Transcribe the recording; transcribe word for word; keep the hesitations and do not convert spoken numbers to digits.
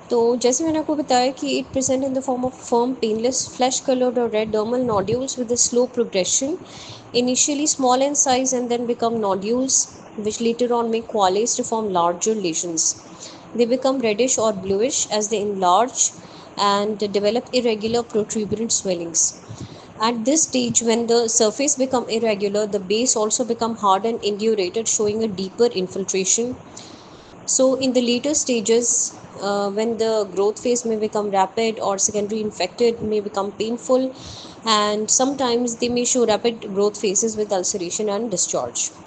तो जैसे मैंने आपको बताया कि it present in the form of firm painless flesh coloured और red dermal nodules with a slow progression, initially small in size and then become nodules which later on may coalesce to form larger lesions. They become reddish or bluish as they enlarge and develop irregular protuberant swellings. At this stage, when the surface become irregular, the base also become hard and indurated, showing a deeper infiltration. So, in the later stages, uh, when the growth phase may become rapid or secondary infected may become painful, and sometimes they may show rapid growth phases with ulceration and discharge.